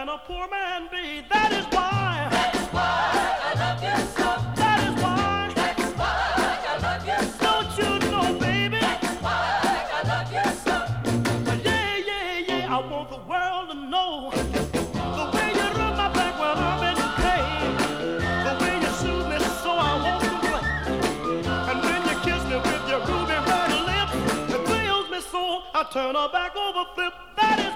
can a poor man be? That is why. That is why I love you so. That is why. That is why I love you so. Don't you know, baby? That is why I love you so. Yeah, yeah, yeah. I want the world to know the way you rub my back when I'm in pain, the way you soothe me so I won't complain, and when you kiss me with your ruby red lips, it thrills me so I turn her back over flip. That is